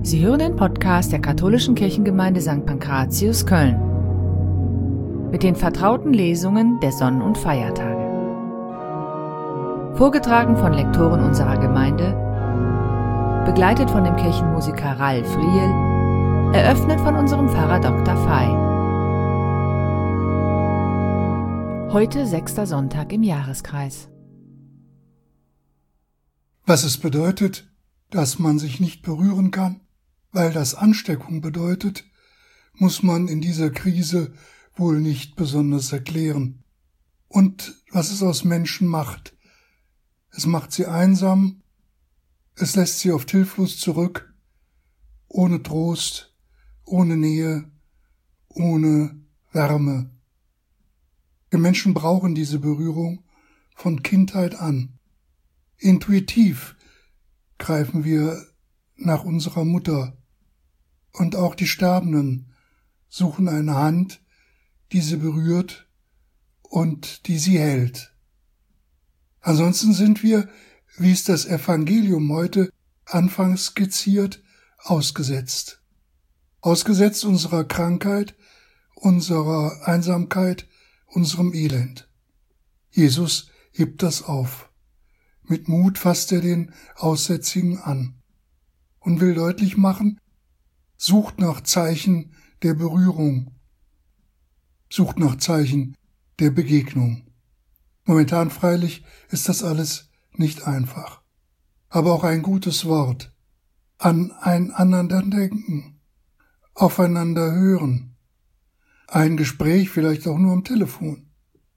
Sie hören den Podcast der Katholischen Kirchengemeinde St. Pankratius Köln mit den vertrauten Lesungen der Sonnen- und Feiertage. Vorgetragen von Lektoren unserer Gemeinde, begleitet von dem Kirchenmusiker Ralf Riel, eröffnet von unserem Pfarrer Dr. Fey. Heute 6. Sonntag im Jahreskreis. Was es bedeutet, dass man sich nicht berühren kann, weil das Ansteckung bedeutet, muss man in dieser Krise wohl nicht besonders erklären. Und was es aus Menschen macht. Es macht sie einsam, es lässt sie oft hilflos zurück, ohne Trost, ohne Nähe, ohne Wärme. Wir Menschen brauchen diese Berührung von Kindheit an. Intuitiv greifen wir nach unserer Mutter. Und auch die Sterbenden suchen eine Hand, die sie berührt und die sie hält. Ansonsten sind wir, wie es das Evangelium heute anfangs skizziert, ausgesetzt. Ausgesetzt unserer Krankheit, unserer Einsamkeit, unserem Elend. Jesus hebt das auf. Mit Mut fasst er den Aussätzigen an und will deutlich machen, sucht nach Zeichen der Berührung, sucht nach Zeichen der Begegnung. Momentan freilich ist das alles nicht einfach, aber auch ein gutes Wort, aneinander denken, aufeinander hören, ein Gespräch vielleicht auch nur am Telefon,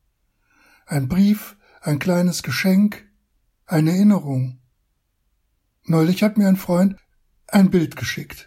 ein Brief, ein kleines Geschenk, eine Erinnerung. Neulich hat mir ein Freund ein Bild geschickt.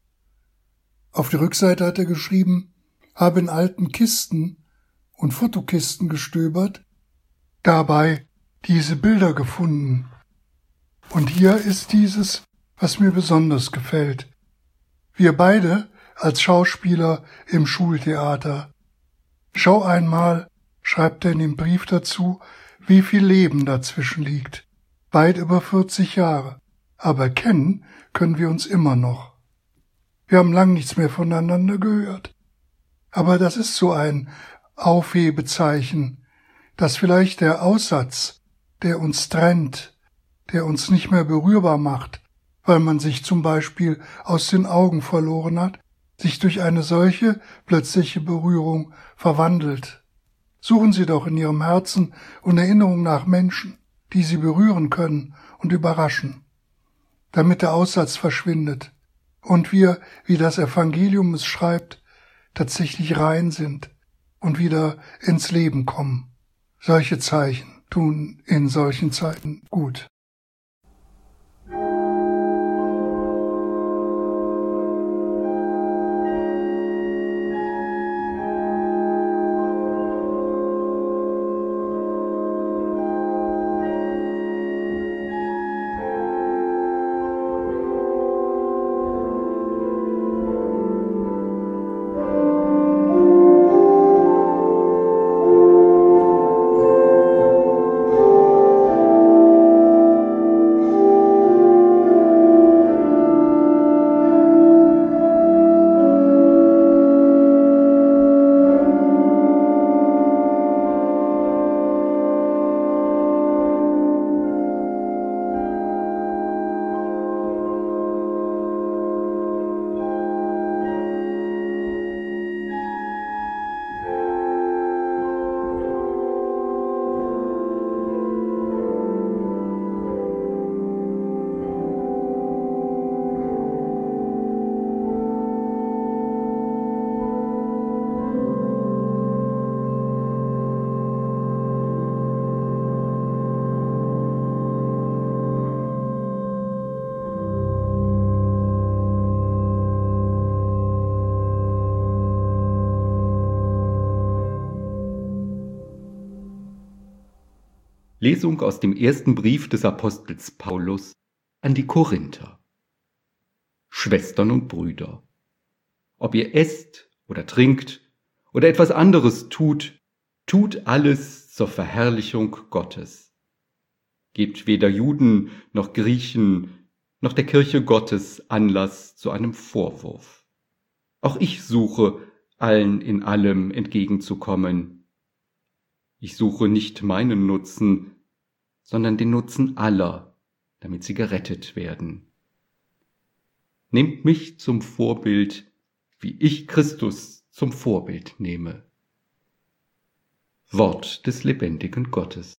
Auf die Rückseite hat er geschrieben, habe in alten Kisten und Fotokisten gestöbert, dabei diese Bilder gefunden. Und hier ist dieses, was mir besonders gefällt. Wir beide als Schauspieler im Schultheater. Schau einmal, schreibt er in dem Brief dazu, wie viel Leben dazwischen liegt. Weit über 40 Jahre. Aber kennen können wir uns immer noch. Wir haben lang nichts mehr voneinander gehört. Aber das ist so ein Aufhebezeichen, dass vielleicht der Aussatz, der uns trennt, der uns nicht mehr berührbar macht, weil man sich zum Beispiel aus den Augen verloren hat, sich durch eine solche plötzliche Berührung verwandelt. Suchen Sie doch in Ihrem Herzen und Erinnerung nach Menschen, die Sie berühren können und überraschen, damit der Aussatz verschwindet und wir, wie das Evangelium es schreibt, tatsächlich rein sind und wieder ins Leben kommen. Solche Zeichen tun in solchen Zeiten gut. Lesung aus dem ersten Brief des Apostels Paulus an die Korinther. Schwestern und Brüder, ob ihr esst oder trinkt oder etwas anderes tut, tut alles zur Verherrlichung Gottes. Gebt weder Juden noch Griechen, noch der Kirche Gottes Anlass zu einem Vorwurf. Auch ich suche, allen in allem entgegenzukommen. Ich suche nicht meinen Nutzen, sondern den Nutzen aller, damit sie gerettet werden. Nehmt mich zum Vorbild, wie ich Christus zum Vorbild nehme. Wort des lebendigen Gottes.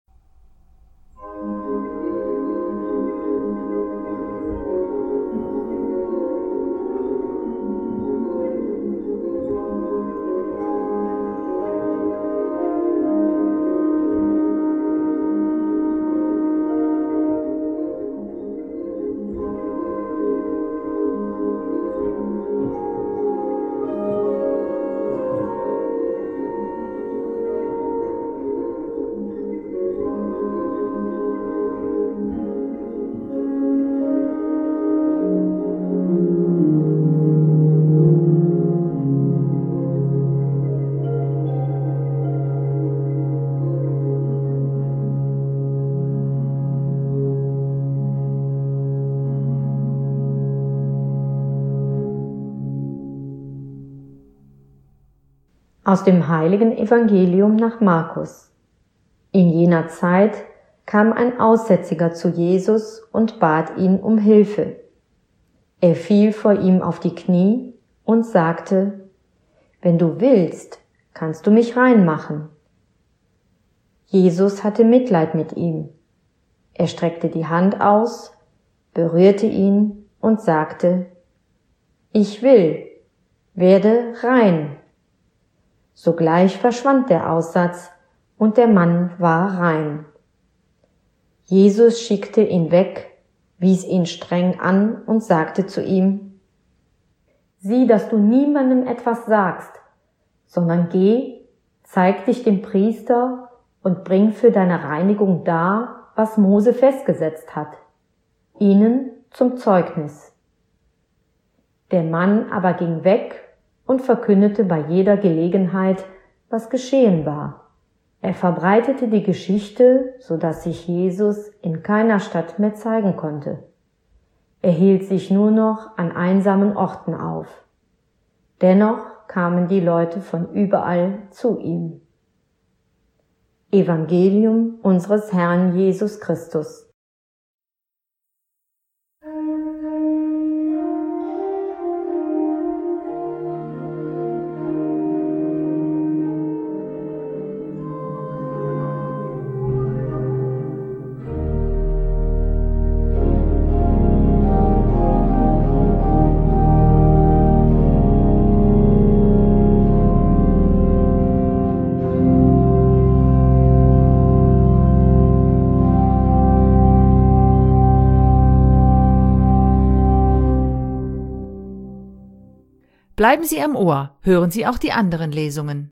Aus dem heiligen Evangelium nach Markus. In jener Zeit kam ein Aussätziger zu Jesus und bat ihn um Hilfe. Er fiel vor ihm auf die Knie und sagte: Wenn du willst, kannst du mich rein machen. Jesus hatte Mitleid mit ihm. Er streckte die Hand aus, berührte ihn und sagte: Ich will, werde rein. Sogleich verschwand der Aussatz und der Mann war rein. Jesus schickte ihn weg, wies ihn streng an und sagte zu ihm: Sieh, dass du niemandem etwas sagst, sondern geh, zeig dich dem Priester und bring für deine Reinigung dar, was Mose festgesetzt hat, ihnen zum Zeugnis. Der Mann aber ging weg und verkündete bei jeder Gelegenheit, was geschehen war. Er verbreitete die Geschichte, so dass sich Jesus in keiner Stadt mehr zeigen konnte. Er hielt sich nur noch an einsamen Orten auf. Dennoch kamen die Leute von überall zu ihm. Evangelium unseres Herrn Jesus Christus. Bleiben Sie am Ohr, hören Sie auch die anderen Lesungen.